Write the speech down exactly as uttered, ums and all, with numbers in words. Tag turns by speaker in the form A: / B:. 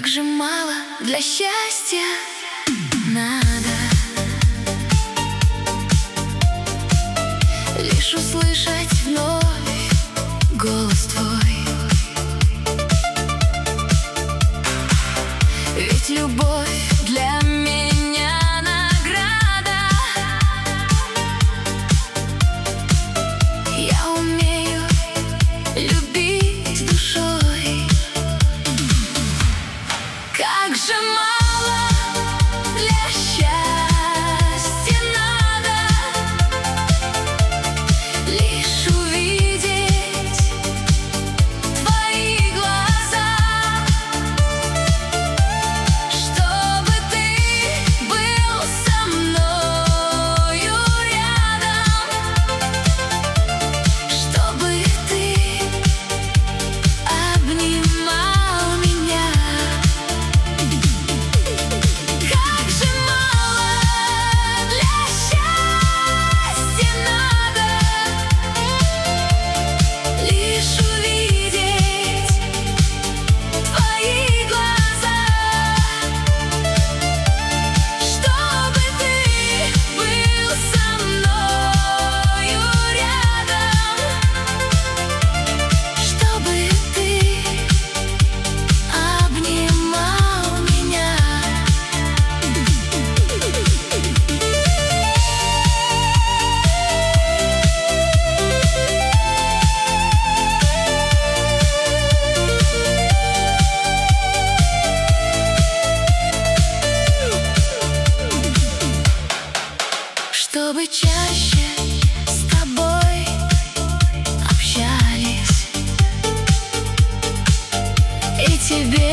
A: Как же мало для счастья надо лишь услышать вновь голос твой. Ведь любовь для меня награда. Я умею любить душой. Как же мало для счастья надо лишь увидеть твои глаза, чтобы ты был со мною рядом, чтобы ты обнимал меня. Как же мало для счастья надо лишь увидеть твои глаза, чтобы ты был со мною рядом, чтобы ты обнимал меня. Чтобы чаще с тобой общались и тебе